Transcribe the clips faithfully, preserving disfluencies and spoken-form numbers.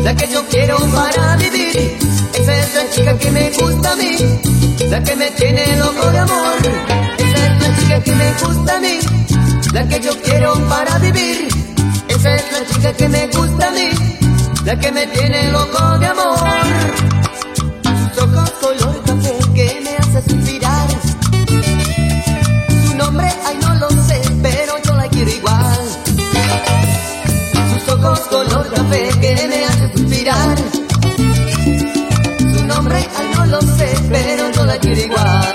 la que yo quiero para vivir. Esa es la chica que me gusta a mí, la que me tiene loco de amor. Esa es la chica que me gusta a mí, la que yo quiero para vivir. Esa es la chica que me gusta a mí, la que me tiene loco de amor. Sus ojos color café que me hace suspirar. Su nombre, ay no lo sé, pero yo la quiero igual. Sus ojos color café que me hace suspirar. Su nombre, ay no lo sé, pero yo la quiero igual.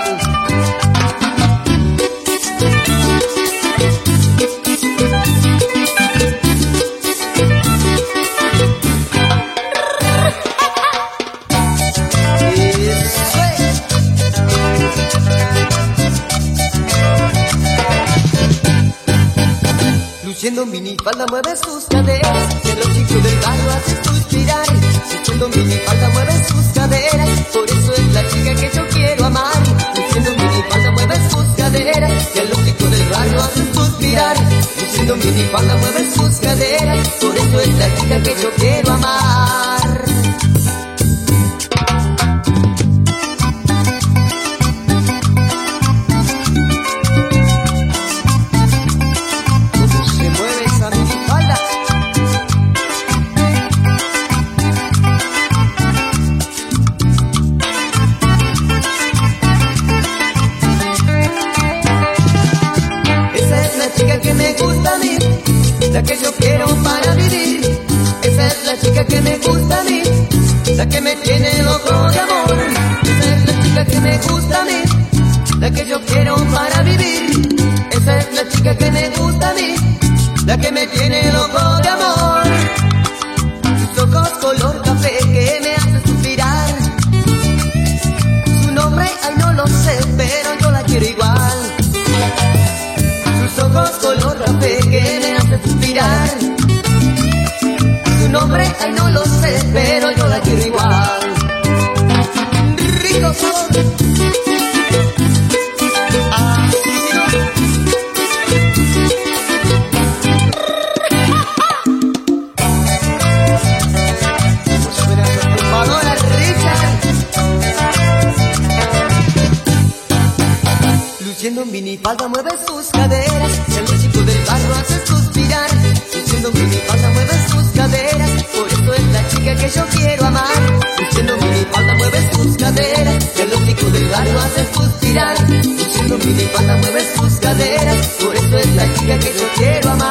Luciendo minifalda mueve sus caderas, que los chicos del barrio hacen suspirar. Luciendo minifalda mueve sus caderas, por eso es la chica que yo quiero amar. Luciendo minifalda mueve sus caderas, que los chicos del barrio hacen suspirar. Luciendo minifalda mueve sus caderas, por eso es la chica que yo quiero amar. La que yo quiero para vivir. Esa es la chica que me gusta a mí, la que me tiene loco de amor. Esa es la chica que me gusta a mí, la que yo quiero para vivir. Esa es la chica que me gusta a mí, la que me tiene loco de amor. Sus ojos color café que me hace suspirar. Su nombre, ay no lo sé, pero yo la quiero igual. Sus ojos color café que me hace suspirar. Su nombre, ay no lo sé, pero yo la quiero igual. Rico sabor. Ah, transformadora Richard. Luciendo minifalda mueve sus caderas, que los chicos del barrio hacen suspirar. Luciendo minifalda mueve sus caderas, por eso es la chica que yo quiero amar. Luciendo minifalda mueve sus caderas, que los chicos del barrio hacen suspirar. Luciendo minifalda mueve sus caderas, por eso es la chica que yo quiero amar.